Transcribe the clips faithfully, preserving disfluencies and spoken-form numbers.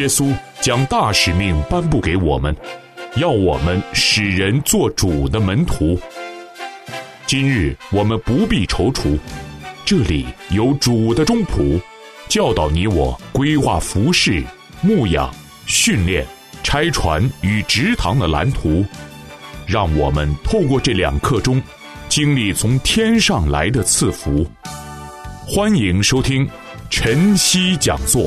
稣将大使命颁布给我们，要我们使人做主的门徒。今日我们不必踌躇，这里有主的中仆，教导你我规划服事、牧养、训练、拆船与植堂的蓝图，让我们透过这两刻钟，经历从天上来的赐福。欢迎收听晨曦讲座。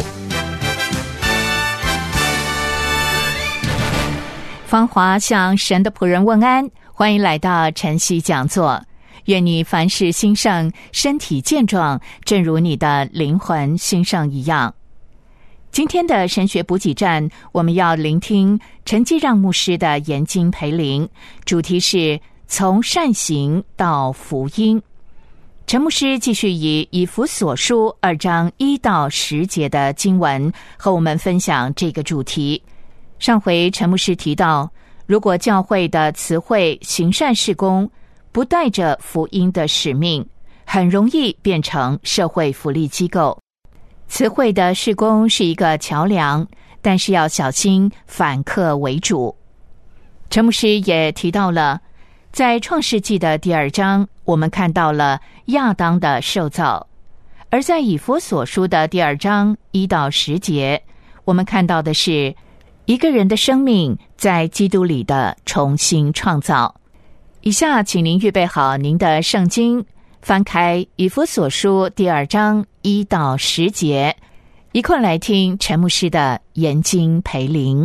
芳华向神的仆人问安，欢迎来到晨曦讲座。愿你凡事兴盛，身体健壮，正如你的灵魂兴盛一样。今天的神学补给站，我们要聆听陈继让牧师的研经培灵，主题是从善行到福音。陈牧师继续以以弗所书二章一到十节的经文和我们分享这个主题。上回陈牧师提到，如果教会的词汇行善事工不带着福音的使命，很容易变成社会福利机构。词汇的事工是一个桥梁，但是要小心反客为主。陈牧师也提到了，在创世纪的第二章，我们看到了亚当的受造，而在以弗所书的第二章一到十节，我们看到的是一个人的生命在基督里的重新创造。以下请您预备好您的圣经，翻开以弗所书第二章一到十节，一块来听陈牧师的研经培灵。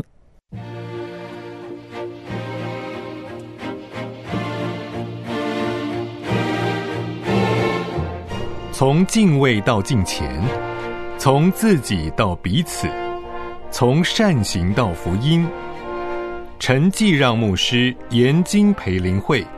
从敬畏到敬虔，从自己到彼此，从善行到福音。陈继让牧师研经培灵会。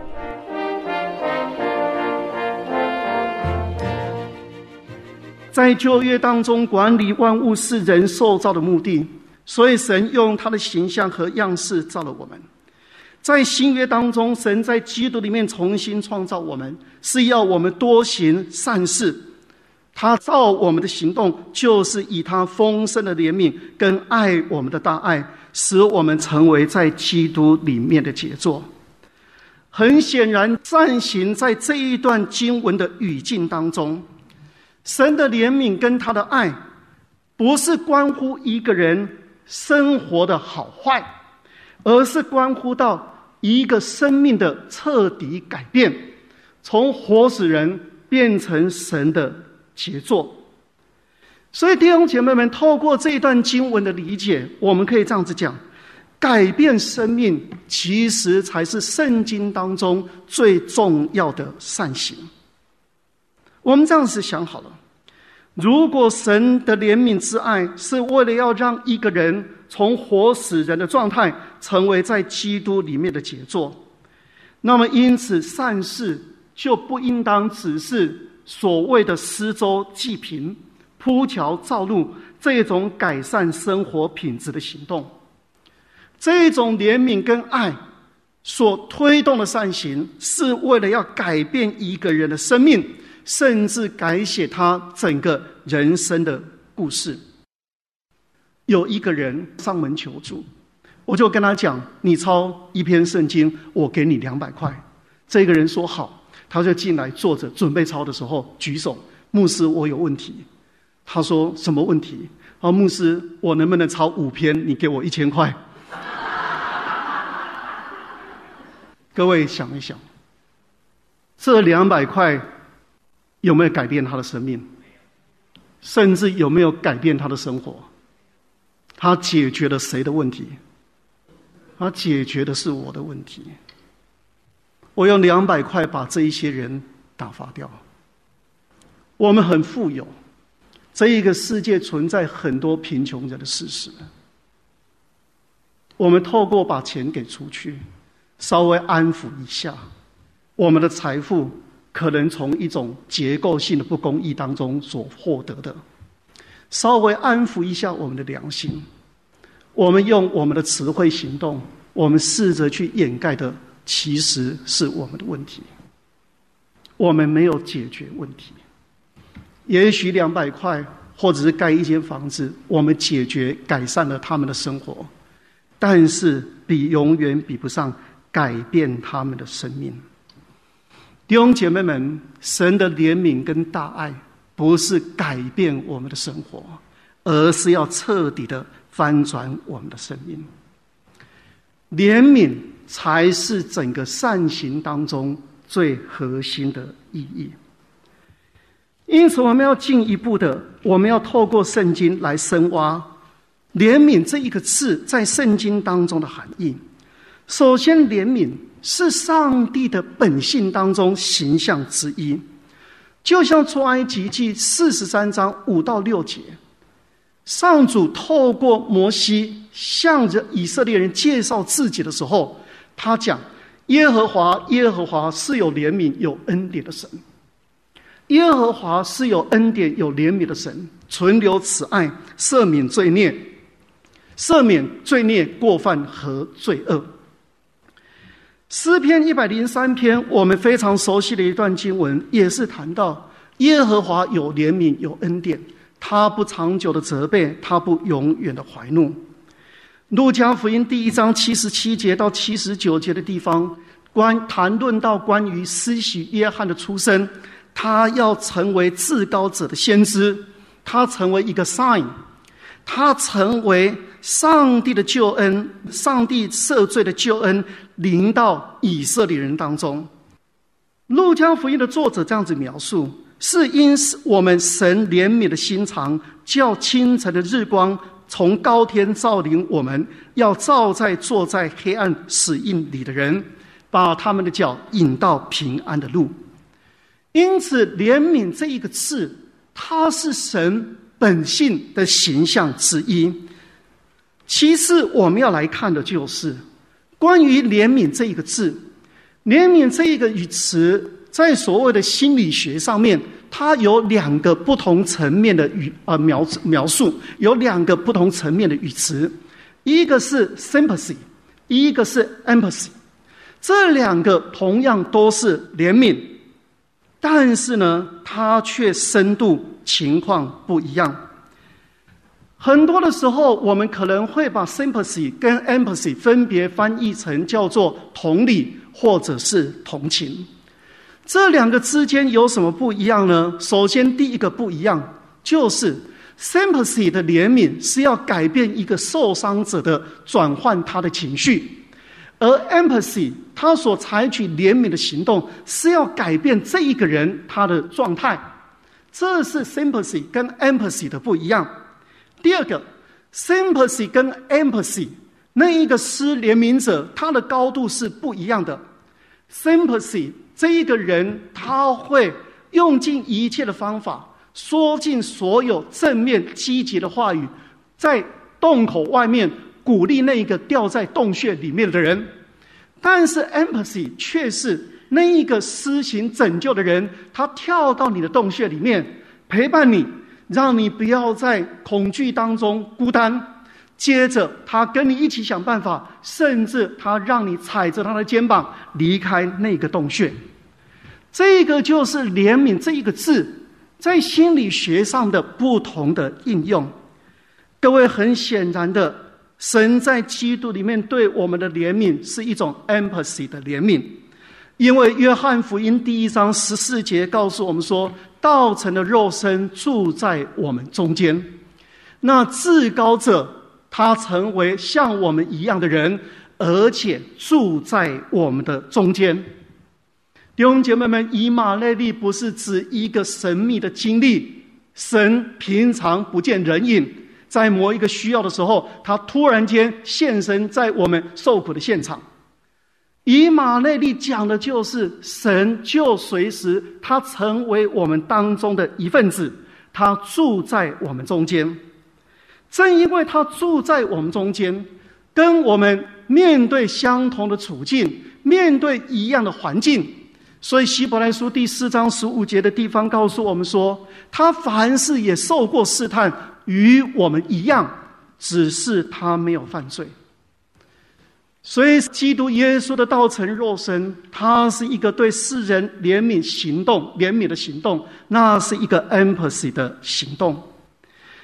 在旧约当中，管理万物是人受造的目的，所以神用他的形象和样式造了我们。在新约当中，神在基督里面重新创造我们，是要我们多行善事。他造我们的行动，就是以他丰盛的怜悯跟爱我们的大爱，使我们成为在基督里面的杰作。很显然，善行在这一段经文的语境当中，神的怜悯跟他的爱不是关乎一个人生活的好坏，而是关乎到一个生命的彻底改变，从活死人变成神的杰作。所以弟兄姐妹们，透过这一段经文的理解，我们可以这样子讲，改变生命其实才是圣经当中最重要的善行。我们这样子想好了，如果神的怜悯之爱是为了要让一个人从活死人的状态成为在基督里面的杰作，那么因此善事就不应当只是所谓的施粥济贫、铺桥造路这种改善生活品质的行动。这种怜悯跟爱所推动的善行，是为了要改变一个人的生命，甚至改写他整个人生的故事。有一个人上门求助，我就跟他讲，你抄一篇圣经，我给你两百块。这个人说好，他就进来坐着，准备抄的时候举手，牧师，我有问题。他说什么问题？啊，牧师，我能不能抄五篇？你给我一千块。各位想一想，这两百块有没有改变他的生命？甚至有没有改变他的生活？他解决了谁的问题？他解决的是我的问题。我用两百块把这一些人打发掉。我们很富有，这一个世界存在很多贫穷人的事实。我们透过把钱给出去，稍微安抚一下，我们的财富可能从一种结构性的不公义当中所获得的，稍微安抚一下我们的良心。我们用我们的词汇行动，我们试着去掩盖的其实是我们的问题。我们没有解决问题。也许两百块或者是盖一间房子，我们解决改善了他们的生活，但是比永远比不上改变他们的生命。弟兄姐妹们，神的怜悯跟大爱不是改变我们的生活，而是要彻底的翻转我们的生命。怜悯才是整个善行当中最核心的意义。因此我们要进一步的，我们要透过圣经来深挖怜悯这一个字在圣经当中的含义。首先，怜悯是上帝的本性当中形象之一，就像出埃及记四十三章五到六节，上主透过摩西向着以色列人介绍自己的时候，他讲耶和华耶和华是有怜悯有恩典的神，耶和华是有恩典有怜悯的神，存留慈爱，赦免罪孽，赦免罪孽过犯和罪恶。诗篇一百零三篇我们非常熟悉的一段经文，也是谈到耶和华有怜悯有恩典，他不长久的责备，他不永远的怀怒。路加福音第一章七十七节到七十九节的地方，关谈论到关于施洗约翰的出生，他要成为至高者的先知，他成为一个 sign， 他成为上帝的救恩，上帝赦罪的救恩临到以色列人当中。路加福音的作者这样子描述，是因我们神怜悯的心肠，叫清晨的日光从高天照临我们，要照在坐在黑暗死荫里的人，把他们的脚引到平安的路。因此怜悯这一个字，它是神本性的形象之一。其次我们要来看的就是关于怜悯这一个字，怜悯这一个语词在所谓的心理学上面，它有两个不同层面的语呃描描述，有两个不同层面的语词，一个是 sympathy， 一个是 empathy。这两个同样都是怜悯，但是呢，它却深度情况不一样。很多的时候我们可能会把 sympathy 跟 empathy 分别翻译成叫做同理或者是同情。这两个之间有什么不一样呢？首先第一个不一样就是 sympathy 的怜悯是要改变一个受伤者的转换他的情绪，而 empathy 他所采取怜悯的行动是要改变这一个人他的状态。这是 sympathy 跟 empathy 的不一样。第二个 sympathy 跟 empathy 那一个施怜悯者他的高度是不一样的。 sympathy 这一个人他会用尽一切的方法，说尽所有正面积极的话语，在洞口外面鼓励那一个掉在洞穴里面的人。但是 empathy 却是那一个施行拯救的人，他跳到你的洞穴里面陪伴你，让你不要在恐惧当中孤单，接着他跟你一起想办法，甚至他让你踩着他的肩膀离开那个洞穴。这个就是怜悯这一个字在心理学上的不同的应用。各位，很显然的，神在基督里面对我们的怜悯是一种 empathy 的怜悯。因为约翰福音第一章十四节告诉我们说，道成的肉身住在我们中间，那至高者他成为像我们一样的人，而且住在我们的中间。弟兄姐妹们，以马内利不是指一个神秘的经历，神平常不见人影，在某一个需要的时候他突然间现身在我们受苦的现场。以马内利讲的就是神就随时他成为我们当中的一份子，他住在我们中间。正因为他住在我们中间，跟我们面对相同的处境，面对一样的环境，所以希伯来书第四章十五节的地方告诉我们说，他凡事也受过试探，与我们一样，只是他没有犯罪。所以基督耶稣的道成肉身，他是一个对世人怜悯行动，怜悯的行动，那是一个 empathy 的行动。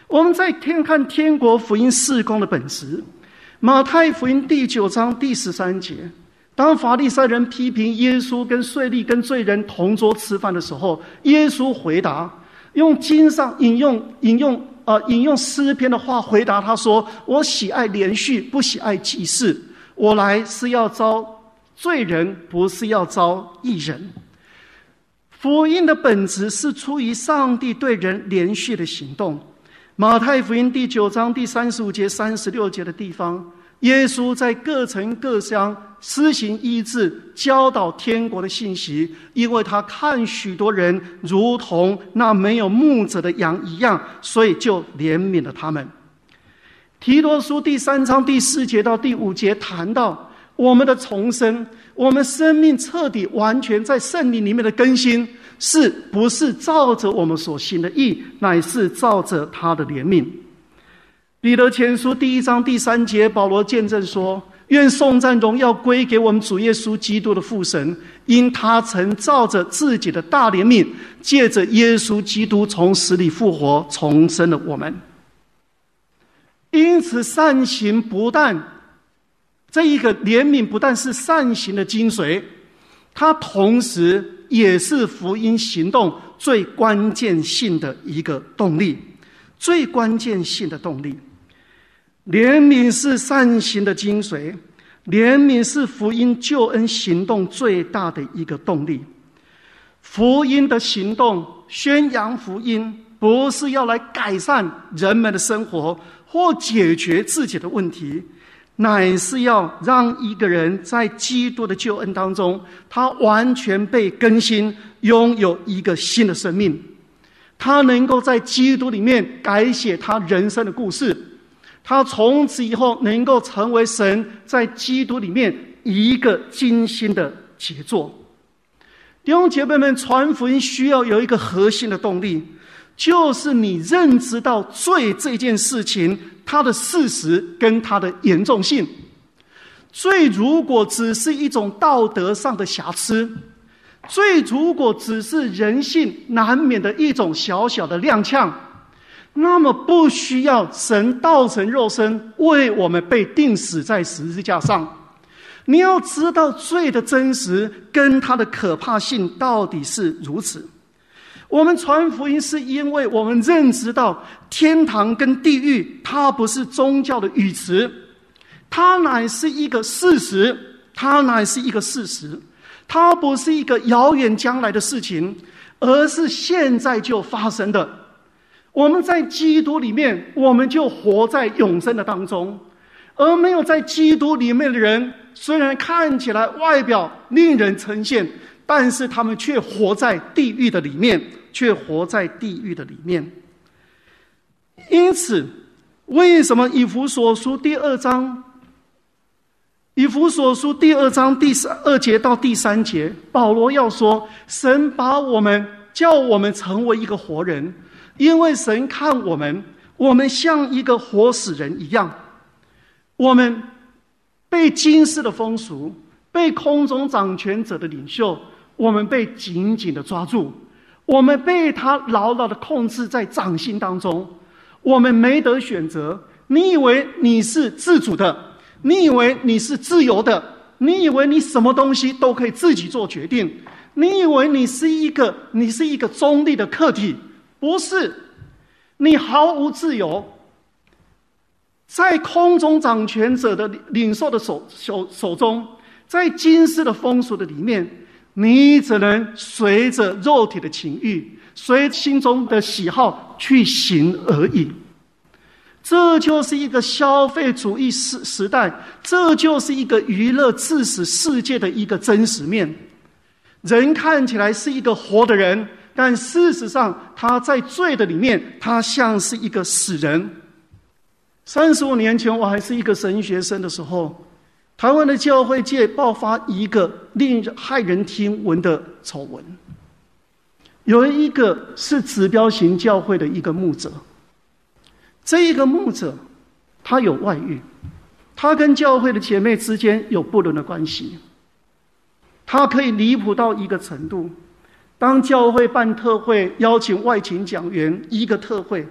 我们再天看天国福音事工的本质，马太福音第九章第十三节，当法利赛人批评耶稣跟税吏跟罪人同桌吃饭的时候，耶稣回答，用经上引用引用呃引用诗篇的话回答他说：“我喜爱连续，不喜爱祭祀。我来是要招罪人，不是要招义人。”福音的本质是出于上帝对人连续的行动。马太福音第九章第三十五节、三十六节的地方，耶稣在各城各乡施行医治，教导天国的信息，因为他看许多人如同那没有牧者的羊一样，所以就怜悯了他们。提多书第三章第四节到第五节谈到我们的重生，我们生命彻底完全在圣灵里面的更新，是不是照着我们所行的义，乃是照着他的怜悯。彼得前书第一章第三节，保罗见证说：愿颂赞荣耀归给我们主耶稣基督的父神，因他曾照着自己的大怜悯，借着耶稣基督从死里复活，重生了我们。因此善行不但这一个怜悯不但是善行的精髓，它同时也是福音行动最关键性的一个动力，最关键性的动力。怜悯是善行的精髓，怜悯是福音救恩行动最大的一个动力。福音的行动，宣扬福音，不是要来改善人们的生活或解决自己的问题，乃是要让一个人在基督的救恩当中，他完全被更新，拥有一个新的生命。他能够在基督里面改写他人生的故事，他从此以后能够成为神在基督里面一个精心的杰作。弟兄姐妹们，传福音需要有一个核心的动力，就是你认知到罪这件事情它的事实跟它的严重性。罪如果只是一种道德上的瑕疵，罪如果只是人性难免的一种小小的踉跄，那么不需要神道成肉身为我们被钉死在十字架上。你要知道罪的真实跟它的可怕性到底是如此。我们传福音是因为我们认知到天堂跟地狱它不是宗教的语词，它乃是一个事实，它乃是一个事实，它不是一个遥远将来的事情，而是现在就发生的。我们在基督里面，我们就活在永生的当中，而没有在基督里面的人，虽然看起来外表令人称羡，但是他们却活在地狱的里面，却活在地狱的里面。因此，为什么以弗所书第二章，以弗所书第二章第二节到第三节，保罗要说，神把我们叫我们成为一个活人，因为神看我们，我们像一个活死人一样，我们被今世的风俗，被空中掌权者的领袖，我们被紧紧的抓住，我们被他牢牢的控制在掌心当中，我们没得选择。你以为你是自主的，你以为你是自由的，你以为你什么东西都可以自己做决定，你以为你是一个你是一个中立的客体，不是，你毫无自由。在空中掌权者的领袖的手手手中，在今世的风俗的里面，你只能随着肉体的情欲，随心中的喜好去行而已。这就是一个消费主义时时代，这就是一个娱乐致死世界的一个真实面。人看起来是一个活的人，但事实上他在罪的里面，他像是一个死人。三十五年前，我还是一个神学生的时候，台湾的教会界爆发一个令人骇人听闻的丑闻。有一个是指标型教会的一个牧者，这一个牧者他有外遇，他跟教会的姐妹之间有不伦的关系，他可以离谱到一个程度，当教会办特会邀请外勤讲员，一个特会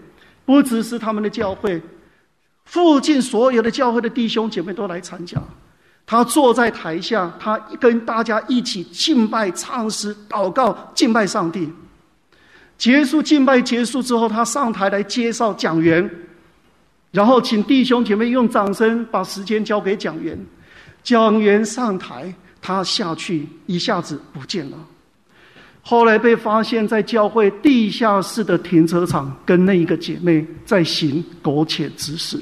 不只是他们的教会，附近所有的教会的弟兄姐妹都来参加。他坐在台下，他跟大家一起敬拜、唱诗、祷告、敬拜上帝。结束敬拜结束之后，他上台来介绍讲员，然后请弟兄姐妹用掌声把时间交给讲员。讲员上台，他下去一下子不见了。后来被发现在教会地下室的停车场跟那一个姐妹在行苟且之事。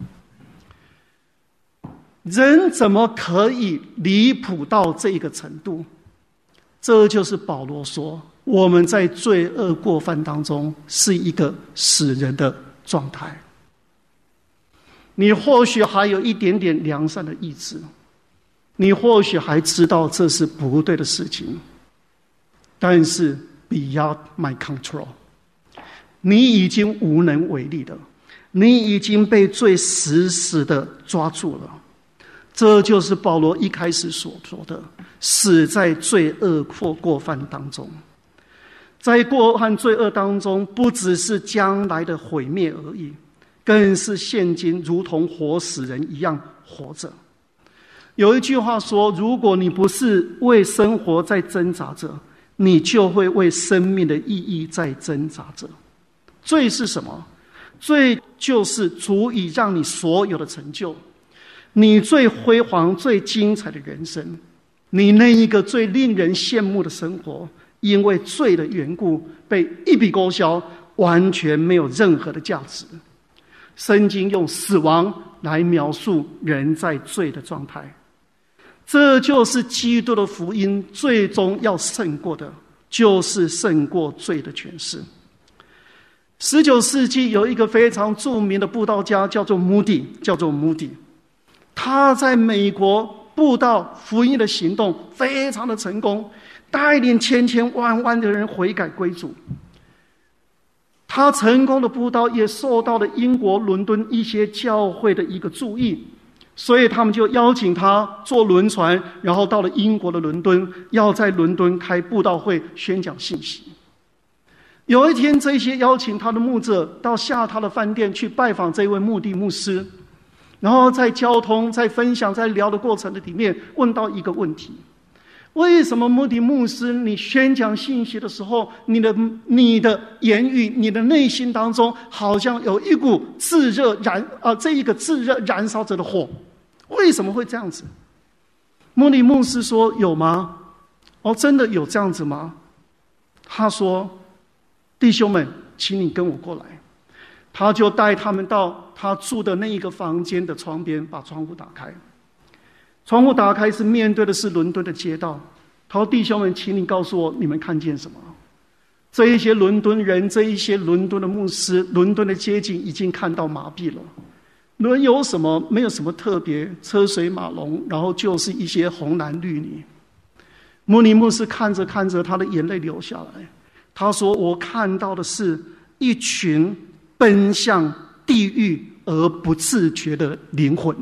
人怎么可以离谱到这个程度？这就是保罗说我们在罪恶过犯当中是一个死人的状态。你或许还有一点点良善的意志，你或许还知道这是不对的事情，但是 beyond my control， 你已经无能为力了，你已经被罪死死的抓住了。这就是保罗一开始所说的，死在罪恶或过犯当中。在过犯罪恶当中，不只是将来的毁灭而已，更是现今如同活死人一样活着。有一句话说，如果你不是为生活在挣扎着，你就会为生命的意义在挣扎着。罪是什么？罪就是足以让你所有的成就，你最辉煌最精彩的人生，你那一个最令人羡慕的生活，因为罪的缘故被一笔勾销，完全没有任何的价值。圣经用死亡来描述人在罪的状态，这就是基督的福音最终要胜过的，就是胜过罪的权势。十九世纪有一个非常著名的布道家叫做穆迪，叫做穆迪，他在美国布道福音的行动非常的成功，带领千千万万的人悔改归主。他成功的布道也受到了英国伦敦一些教会的一个注意，所以他们就邀请他坐轮船，然后到了英国的伦敦，要在伦敦开布道会宣讲信息。有一天，这些邀请他的牧者到下榻的饭店去拜访这位穆迪牧师，然后在交通在分享在聊的过程的里面问到一个问题，为什么穆迪牧师你宣讲信息的时候，你的你的言语你的内心当中好像有一股炙热燃啊、呃、这一个炙热燃烧着的火，为什么会这样子？穆迪牧师说，有吗？哦，真的有这样子吗？他说，弟兄们，请你跟我过来。他就带他们到他住的那一个房间的窗边，把窗户打开。窗户打开是面对的是伦敦的街道。他说，弟兄们，请你告诉我，你们看见什么？这一些伦敦人，这一些伦敦的牧师，伦敦的街景已经看到麻痹了。伦有什么？没有什么特别，车水马龙，然后就是一些红男绿女。穆尼牧师看着看着，他的眼泪流下来。他说，我看到的是一群奔向地狱而不自觉的灵魂。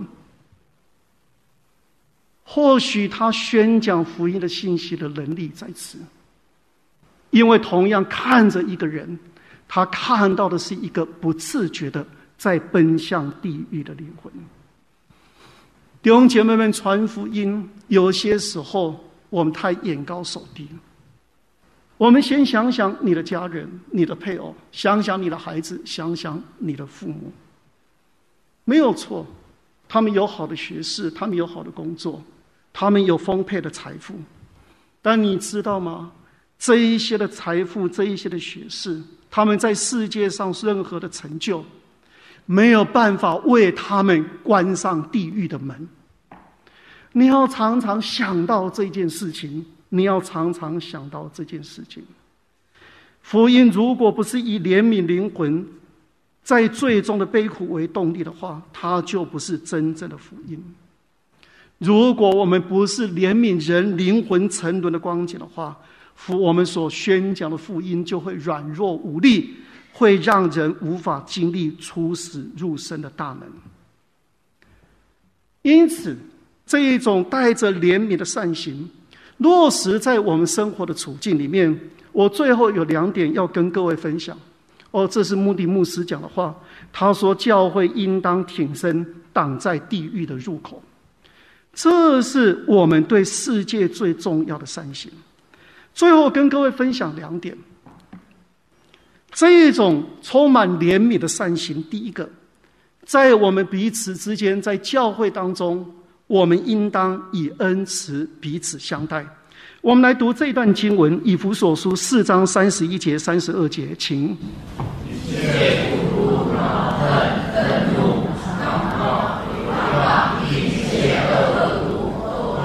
或许他宣讲福音的信息的能力在此，因为同样看着一个人，他看到的是一个不自觉的在奔向地狱的灵魂。弟兄姐妹们，传福音有些时候我们太眼高手低了。我们先想想你的家人，你的配偶，想想你的孩子，想想你的父母。没有错，他们有好的学识，他们有好的工作，他们有丰沛的财富。但你知道吗？这一些的财富，这一些的学识，他们在世界上任何的成就，没有办法为他们关上地狱的门。你要常常想到这件事情，你要常常想到这件事情。福音如果不是以怜悯灵魂在最终的悲苦为动力的话，它就不是真正的福音。如果我们不是怜悯人灵魂沉沦的光景的话，我们所宣讲的福音就会软弱无力，会让人无法经历出死入生的大能。因此，这一种带着怜悯的善行落实在我们生活的处境里面，我最后有两点要跟各位分享。 哦，这是穆迪牧师讲的话。他说，教会应当挺身挡在地狱的入口。这是我们对世界最重要的善行。最后跟各位分享两点，这种充满怜悯的善行，第一个，在我们彼此之间，在教会当中，我们应当以恩慈彼此相待。我们来读这段经文，以弗所书四章三十一节、三十二节，请。一切不吐恼恨、愤怒、嚷闹、毁谤，一切恶毒，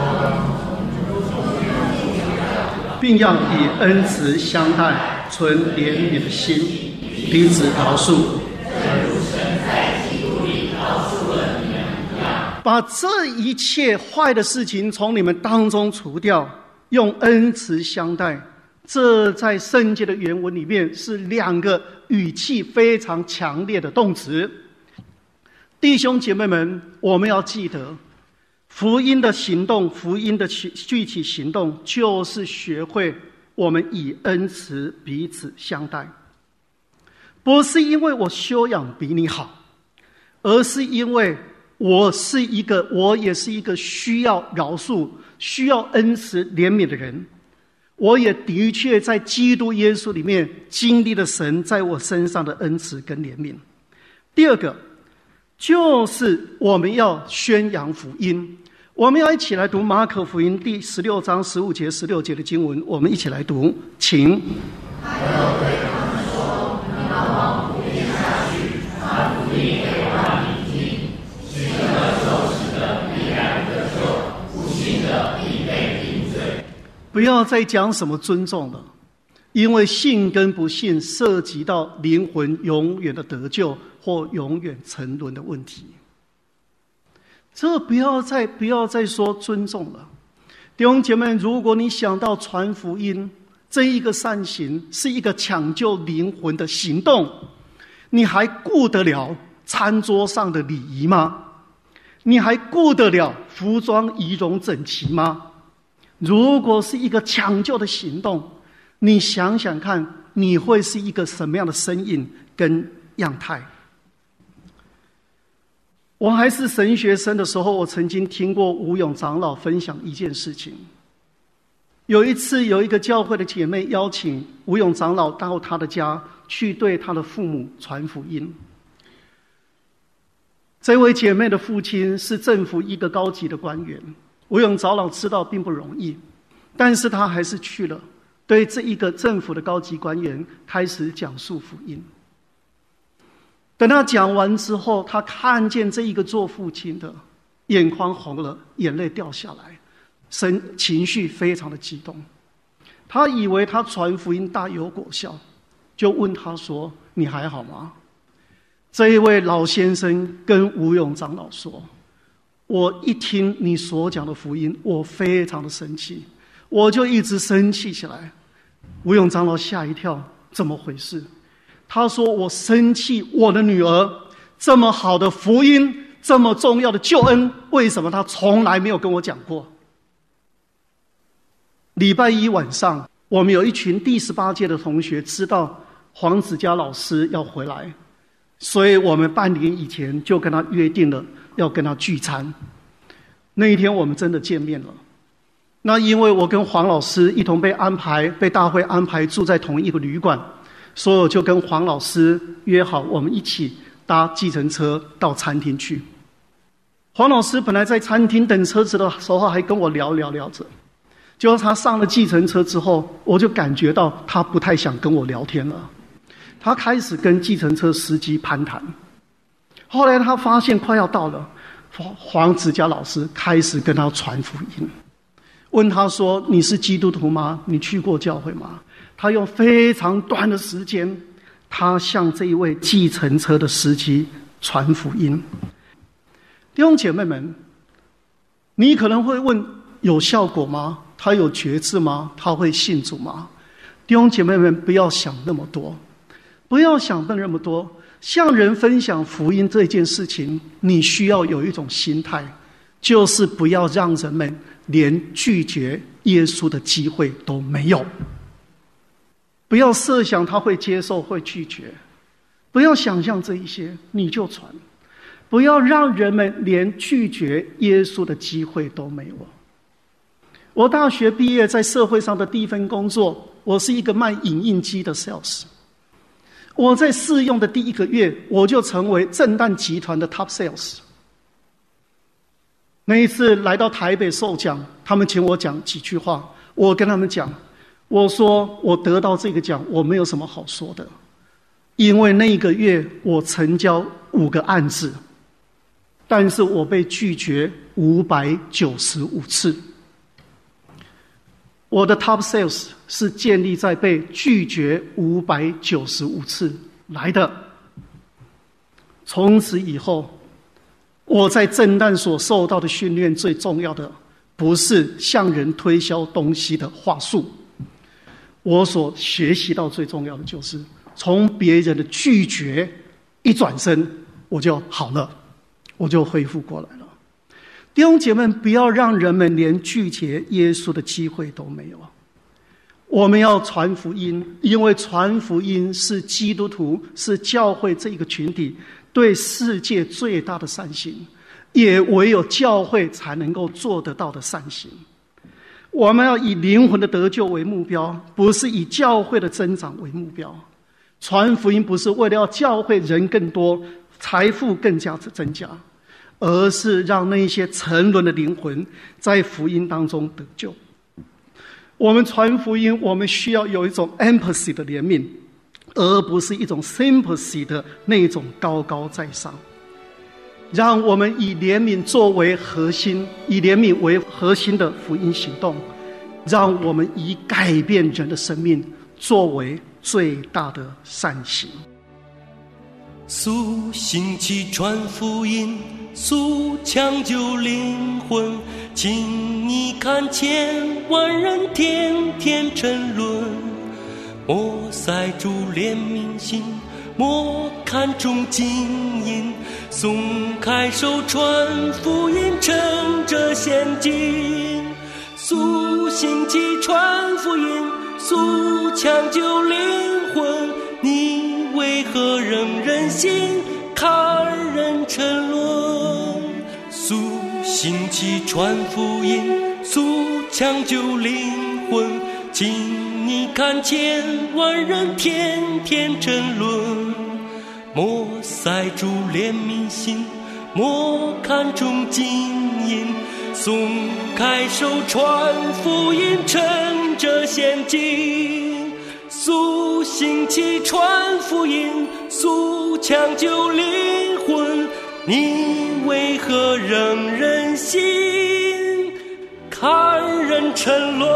并要以恩慈相待，存怜悯的心，彼此饶恕，正如神在基督里饶恕了你们一样。把这一切坏的事情从你们当中除掉，用恩慈相待。这在圣经的原文里面是两个语气非常强烈的动词。弟兄姐妹们，我们要记得，福音的行动，福音的具体行动，就是学会我们以恩慈彼此相待。不是因为我修养比你好，而是因为我是一个，我也是一个需要饶恕、需要恩慈怜悯的人。我也的确在基督耶稣里面经历了神在我身上的恩慈跟怜悯。第二个，就是我们要宣扬福音。我们要一起来读马可福音第十六章十五节、十六节的经文，我们一起来读，请。他又对他们说：“你们往普天下去，传福音给万民听。信的受洗的必然得救，不信的必被定罪。”不要再讲什么尊重了，因为信跟不信涉及到灵魂永远的得救或永远沉沦的问题。这不要再不要再说尊重了。弟兄姐妹，如果你想到传福音这一个善行是一个抢救灵魂的行动，你还顾得了餐桌上的礼仪吗？你还顾得了服装仪容整齐吗？如果是一个抢救的行动，你想想看，你会是一个什么样的身影跟样态？我还是神学生的时候，我曾经听过吴永长老分享一件事情。有一次，有一个教会的姐妹邀请吴永长老到她的家去对她的父母传福音。这位姐妹的父亲是政府一个高级的官员，吴永长老知道并不容易，但是他还是去了，对这一个政府的高级官员开始讲述福音。等他讲完之后，他看见这一个做父亲的眼眶红了，眼泪掉下来，神情绪非常的激动。他以为他传福音大有果效，就问他说：“你还好吗？”这一位老先生跟吴永长老说：“我一听你所讲的福音，我非常的生气，我就一直生气起来。”吴永长老吓一跳，怎么回事？他说：“我生气，我的女儿这么好的福音，这么重要的救恩，为什么她从来没有跟我讲过？”礼拜一晚上，我们有一群第十八届的同学知道黄子佳老师要回来，所以我们半年以前就跟他约定了要跟他聚餐。那一天我们真的见面了。那因为我跟黄老师一同被安排，被大会安排住在同一个旅馆，所以我就跟黄老师约好，我们一起搭计程车到餐厅去。黄老师本来在餐厅等车子的时候还跟我聊聊聊着，结果他上了计程车之后，我就感觉到他不太想跟我聊天了。他开始跟计程车司机攀谈。后来他发现快要到了，黄子佳老师开始跟他传福音，问他说：“你是基督徒吗？你去过教会吗？”他用非常短的时间，他向这一位计程车的司机传福音。弟兄姐妹们，你可能会问：有效果吗？他有觉知吗？他会信主吗？弟兄姐妹们，不要想那么多，不要想那么多。向人分享福音这件事情，你需要有一种心态，就是不要让人们连拒绝耶稣的机会都没有。不要设想他会接受，会拒绝。 不要想象这一些，你就传，不要让人们连拒绝耶稣的机会都没有。我大学毕业，在社会上的第一份工作，我是一个卖影印机的 sales。我在试用的第一个月，我就成为正旦集团的 top sales。那一次来到台北受奖，他们请我讲几句话，我跟他们讲，我说我得到这个奖，我没有什么好说的，因为那一个月我成交五个案子，但是我被拒绝五百九十五次。我的 top sales 是建立在被拒绝五百九十五次来的。从此以后，我在正旦所受到的训练，最重要的不是向人推销东西的话术，我所学习到最重要的就是从别人的拒绝一转身，我就好了，我就恢复过来了。弟兄姐妹，不要让人们连拒绝耶稣的机会都没有。我们要传福音，因为传福音是基督徒，是教会这一个群体对世界最大的善行，也唯有教会才能够做得到的善行。我们要以灵魂的得救为目标，不是以教会的增长为目标。传福音不是为了要教会人更多，财富更加的增加，而是让那些沉沦的灵魂在福音当中得救。我们传福音，我们需要有一种 empathy 的怜悯，而不是一种 sympathy 的那种高高在上。让我们以怜悯作为核心，以怜悯为核心的福音行动，让我们以改变人的生命作为最大的善行。 苏醒起传福音，苏抢救灵魂，请你看千万人天天沉沦，莫塞住怜悯心，莫看重金银，松开手传福音，乘着现今。苏醒起传福音，苏抢救灵魂，你为何仍忍心看人沉沦？苏醒起传福音，苏抢救灵魂，请你看千万人天天沉沦，莫塞住怜悯心，莫看重金银，松开手传福音，乘着现今。苏醒起传福音，苏抢救灵魂，你为何仍忍心看人沉沦？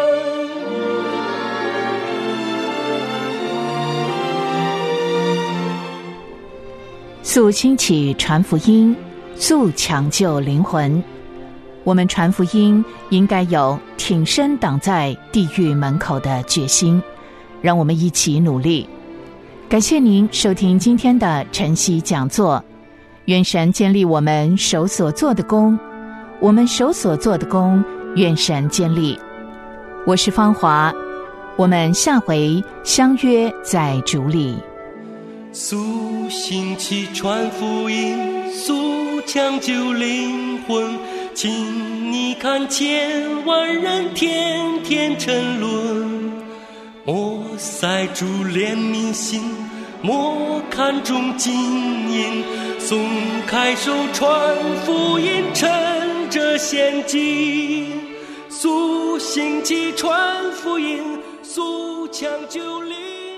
速兴起传福音，速抢救灵魂。我们传福音应该有挺身挡在地狱门口的决心，让我们一起努力。感谢您收听今天的晨曦讲座，愿神坚立我们手所做的工，我们手所做的工，愿神坚立。我是芳华，我们下回相约在主里。 苏醒起传福音，苏抢救灵魂，请你看千万人天天沉沦，莫塞住怜悯心，莫看重金银，松开手传福音，乘着现今。苏醒起传福音，苏抢救灵